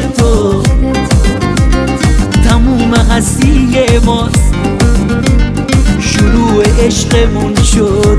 دل تو تموم هستی ماست. شروع عشقمون شد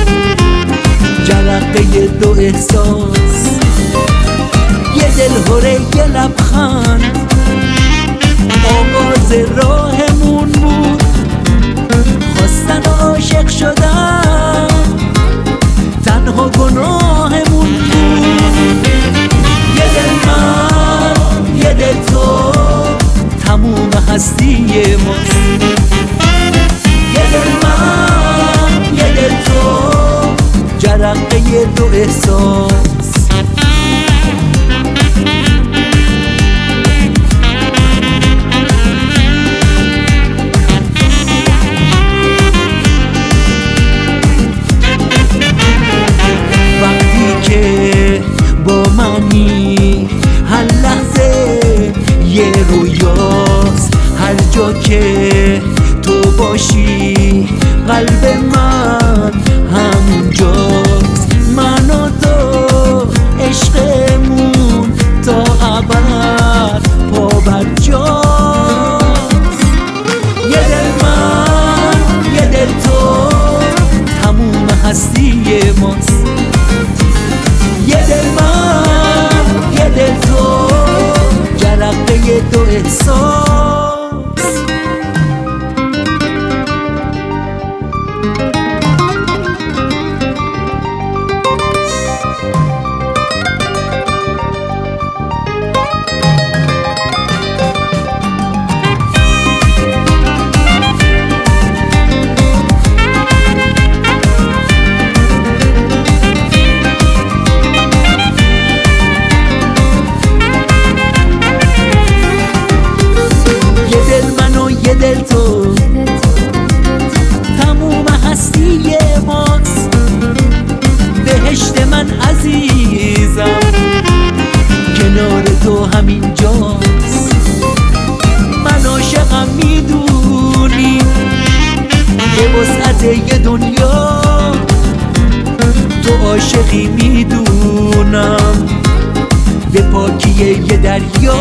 جرقه دو احساس، یه دل هره یه لبخند آغاز راهمون بود. خواستن و عاشق شدن تنها گناهمون بود. یه دل من یه دل تو تموم هستی ماست. یه دل من یه دل تو جرقه دو احساس. با منی هر لحظه یه رویاست، هر جا که تو باشی قلب من همونجاست. من و تو عشقمون تا ابد پا بر جاست. یه دل من یه دل تو تموم هستی ماست. یه دل من یه دل تو جرقه دو احساس. یه دل تو تموم هستی ماست. بهشت من عزیزم کنار تو همین جاست. من عاشقم میدونی به وسعت یه دنیا، تو عاشقی میدونم به پاکی یه دریا.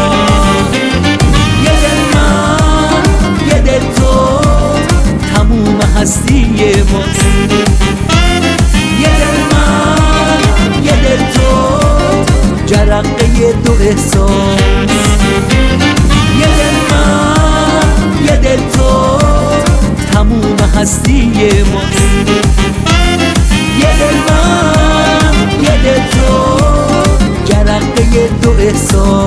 یه دل من یه دل تو تموم هستی ماست. یه دل من یه دل تو جرقه دو احساس. یه دل من یه دل تو تموم هستی ماست. یه دل من یه دل تو جرقه دو احساس.